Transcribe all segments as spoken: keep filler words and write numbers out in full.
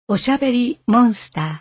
おしゃべりモンスタ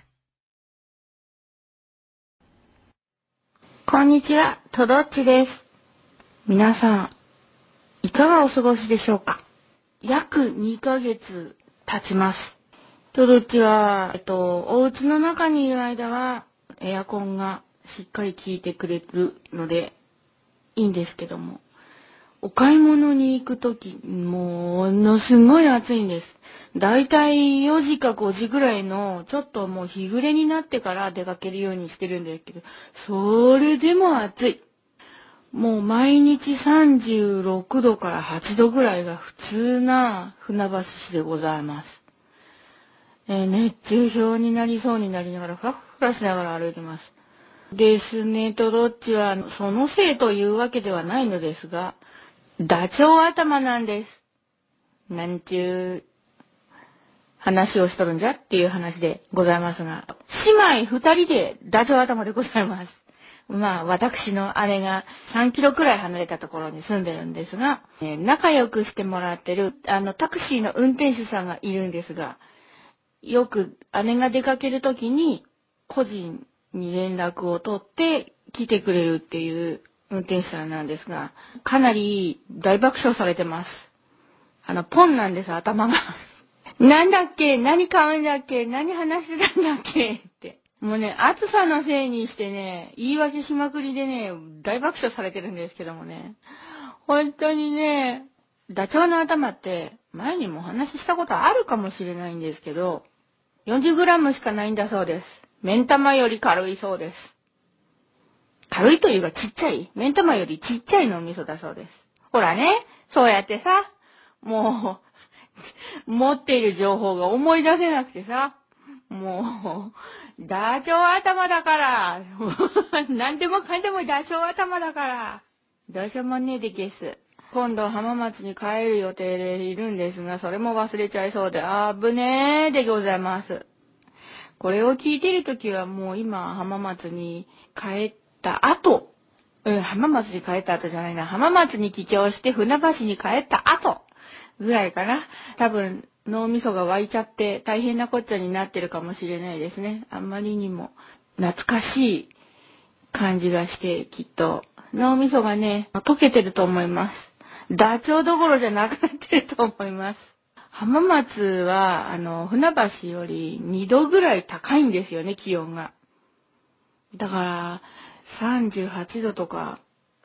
ー。こんにちは、とどっちです。皆さん、いかがお過ごしでしょうか。約にかげつ経ちます。とどっちは、えっと、お家の中にいる間はエアコンがしっかり効いてくれるのでいいんですけども、お買い物に行くとき、ものすごい暑いんです。だいたいよじかごじぐらいの、ちょっともう日暮れになってから出かけるようにしてるんですけど、それでも暑い。もう毎日さんじゅうろくどからはちどぐらいが普通な船橋市でございます。えー、熱中症になりそうになりながら、ふらふらしながら歩いてます。ですね、とどっちは、そのせいというわけではないのですが、ダチョウ頭なんです。なんちゅう話をしとるんじゃっていう話でございますが、姉妹二人でダチョウ頭でございます。まあ私の姉がさんキロくらい離れたところに住んでるんですが、えー、仲良くしてもらってるあのタクシーの運転手さんがいるんですが、よく姉が出かけるときに個人に連絡を取って来てくれるっていう運転手さんなんですが、かなり大爆笑されてます。あの、ポンなんです、頭が。なんだっけ、何買うんだっけ、何話してたんだっけって。もうね、暑さのせいにしてね、言い訳しまくりでね、大爆笑されてるんですけどもね。本当にね、ダチョウの頭って前にもお話ししたことあるかもしれないんですけど、よんじゅうグラムしかないんだそうです。目ん玉より軽いそうです。軽いというかちっちゃい。目ん玉よりちっちゃい脳みそだそうです。ほらね、そうやってさ、もう、持っている情報が思い出せなくてさ、もう、ダチョウ頭だから、何でもかんでもダチョウ頭だから、どうしようもねえでゲス。今度浜松に帰る予定でいるんですが、それも忘れちゃいそうで、あぶねえでございます。これを聞いているときはもう今浜松に帰った後、うん、浜松に帰った後じゃないな、浜松に帰郷して船橋に帰った後ぐらいかな。多分脳みそが湧いちゃって大変なこっちゃになってるかもしれないですね。あんまりにも懐かしい感じがしてきっと脳みそがね、溶けてると思います。ダチョウどころじゃなくなってると思います。浜松は、あの、船橋よりにどぐらい高いんですよね、気温が。だから、さんじゅうはちどとか、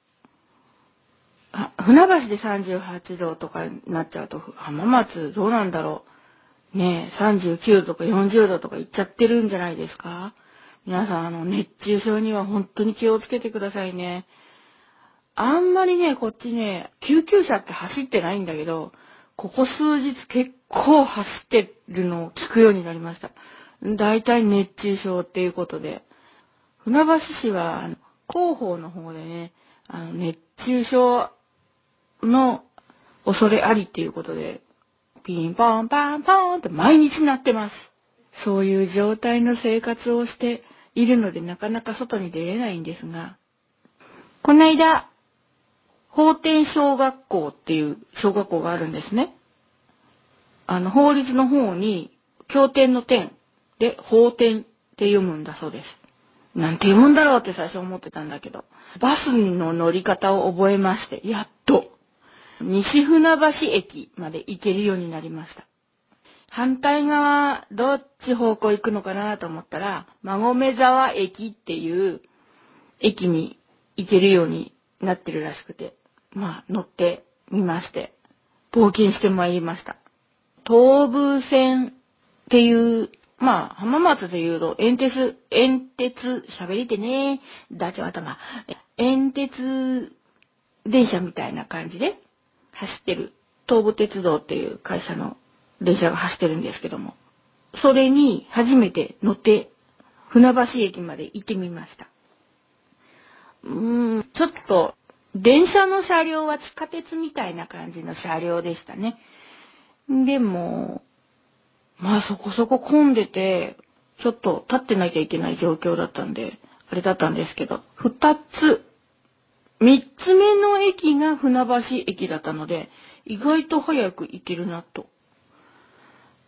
あ、船橋でさんじゅうはちどとかになっちゃうと、浜松どうなんだろう。ねえ、さんじゅうきゅうどとかよんじゅうどとかいっちゃってるんじゃないですか。皆さん、あの、熱中症には本当に気をつけてくださいね。あんまりね、こっちね、救急車って走ってないんだけど、ここ数日結構走ってるのを聞くようになりました。だいたい熱中症っていうことで。船橋市は、広報の方でね、あの、熱中症の恐れありっていうことで、ピンポンパンポンって毎日鳴ってます。そういう状態の生活をしているので、なかなか外に出れないんですが、この間、法典小学校っていう小学校があるんですね。あの、法律の方に、経典の典で法典って読むんだそうです。なんて読むんだろうって最初思ってたんだけど、バスの乗り方を覚えまして、やっと、西船橋駅まで行けるようになりました。反対側、どっち方向行くのかなと思ったら、馬込沢駅っていう駅に行けるようになってるらしくて、まあ、乗ってみまして、冒険してまいりました。東武線っていう、まあ、浜松で言うと、煙鉄、煙鉄、喋りてね、ダチョウ頭、煙鉄電車みたいな感じで走ってる、東武鉄道っていう会社の電車が走ってるんですけども、それに初めて乗って、船橋駅まで行ってみました。うーん、ちょっと、電車の車両は地下鉄みたいな感じの車両でしたね。でも、まあそこそこ混んでて、ちょっと立ってなきゃいけない状況だったんで、あれだったんですけど、二つ、三つ目の駅が船橋駅だったので、意外と早く行けるなと。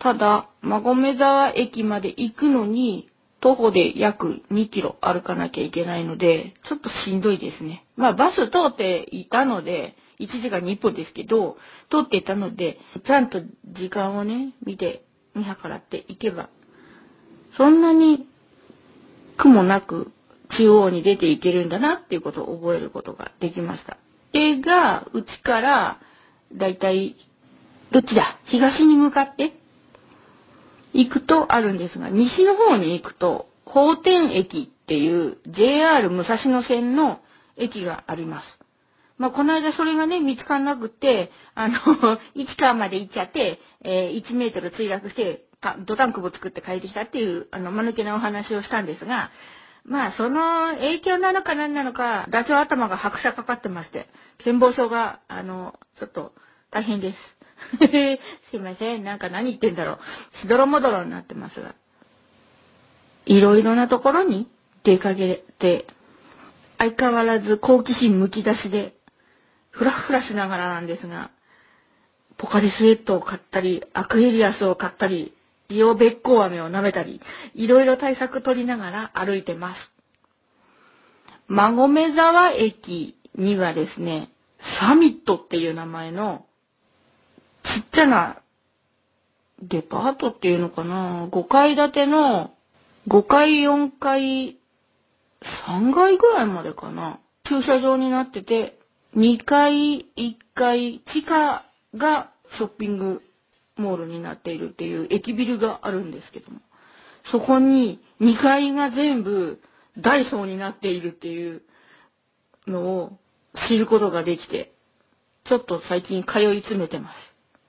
ただ、馬込沢駅まで行くのに、徒歩で約にキロ歩かなきゃいけないので、ちょっとしんどいですね。まあ、バス通っていたので、いちじかんにいっぷんですけど、通っていたので、ちゃんと時間をね、見て、見計らっていけば、そんなに苦もなく中央に出ていけるんだなっていうことを覚えることができました。でが、うちから、だいたい、どっちだ、東に向かって行くとあるんですが、西の方に行くと、法典駅っていう ジェイアール 武蔵野線の駅があります。まあ、この間それがね、見つからなくて、あの、市川まで行っちゃって、えー、いちメートル墜落して、ドタンクボ作って帰ってきたっていう、あの、間抜けなお話をしたんですが、まあ、その影響なのか何なのか、ダチョウ頭が拍車かかってまして、健忘症が、あの、ちょっと大変です。すいません。なんか何言ってんだろう。しどろもどろになってますが。いろいろなところに出かけて、相変わらず好奇心むき出しで、ふらふらしながらなんですが、ポカリスエットを買ったり、アクエリアスを買ったり、ジオベッコウ飴を舐めたり、いろいろ対策取りながら歩いてます。馬込沢駅にはですね、サミットっていう名前のちっちゃなデパートっていうのかな、ごかい建てのごかい、よんかい、さんがいぐらいまでかな、駐車場になってて、にかい、いっかい、地下がショッピングモールになっているっていう駅ビルがあるんですけども、そこににかいが全部ダイソーになっているっていうのを知ることができて、ちょっと最近通い詰めてます。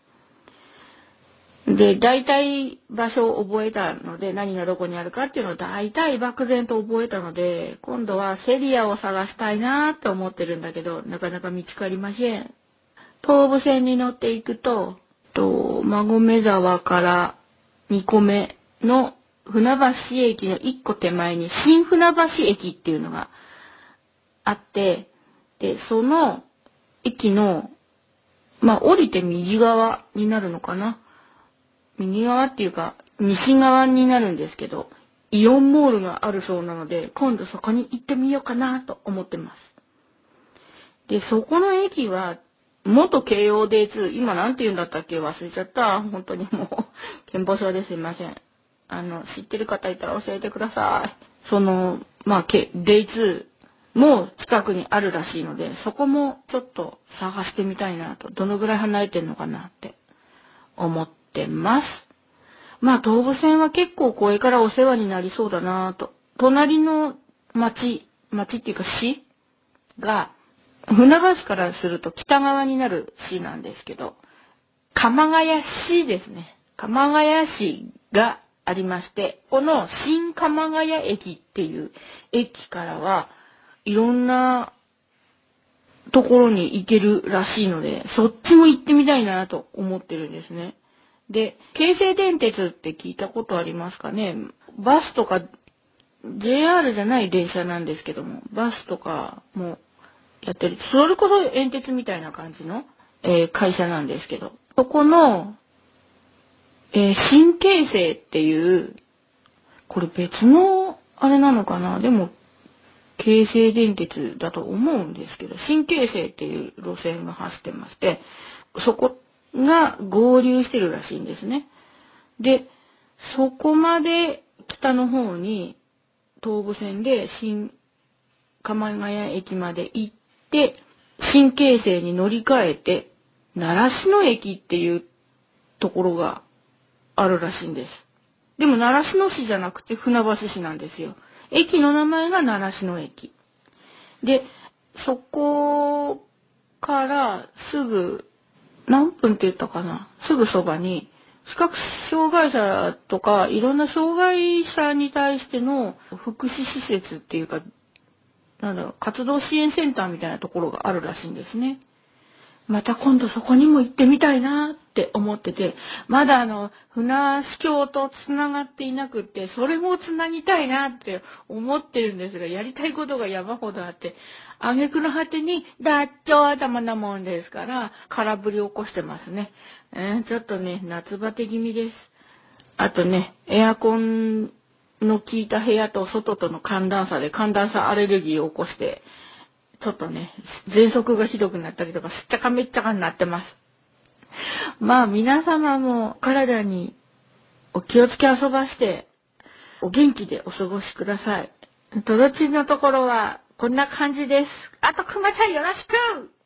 で、大体場所を覚えたので、何がどこにあるかっていうのを大体漠然と覚えたので、今度はセリアを探したいなーって思ってるんだけど、なかなか見つかりません。東武線に乗っていくと、と馬込沢からにこめの船橋駅のいっこ手前に新船橋駅っていうのがあって、で、その駅の、まあ、降りて右側になるのかな。右側っていうか、西側になるんですけど、イオンモールがあるそうなので、今度そこに行ってみようかなと思ってます。で、そこの駅は、元京王 ディーツー、今なんて言うんだったっけ忘れちゃった。本当にもう、健忘症ですいません。あの、知ってる方いたら教えてください。その、まあ、ディーツーも近くにあるらしいので、そこもちょっと探してみたいなと、どのぐらい離れてるのかなって思ってます。まあ、東武線は結構これからお世話になりそうだなと。隣の町、町っていうか市が、船橋からすると北側になる市なんですけど、鎌ヶ谷市ですね。鎌ヶ谷市がありまして、この新鎌ヶ谷駅っていう駅からはいろんなところに行けるらしいので、そっちも行ってみたいなと思ってるんですね。で、京成電鉄って聞いたことありますかね。バスとか ジェイアール じゃない電車なんですけども、バスとかもやってる。それこそ煙鉄みたいな感じの、えー、会社なんですけど、そこの、えー、新京成っていう、これ別のあれなのかな、でも京成電鉄だと思うんですけど、新京成っていう路線が走ってまして、そこが合流してるらしいんですね。で、そこまで北の方に東武線で新鎌ヶ谷駅まで行って、新京成に乗り換えて、習志野駅っていうところがあるらしいんです。でも習志野市じゃなくて船橋市なんですよ。駅の名前が習志野駅。で、そこからすぐ、何分って言ったかな、すぐそばに、視覚障害者とか、いろんな障害者に対しての福祉施設っていうか、なんだろう、活動支援センターみたいなところがあるらしいんですね。また今度そこにも行ってみたいなって思ってて、まだあの、船橋橋とつながっていなくって、それもつなぎたいなって思ってるんですが、やりたいことが山ほどあって、挙句の果てに、ダッチョウ頭なもんですから、空振り起こしてますね。えー、ちょっとね、夏バテ気味です。 あとね、エアコンの効いた部屋と外との寒暖差で寒暖差アレルギーを起こして、ちょっとね、喘息がひどくなったりとか、すっちゃかめっちゃかになってます。まあ皆様も体にお気をつけ遊ばして、お元気でお過ごしください。とどっちのところはこんな感じです。あとくまちゃんよろしく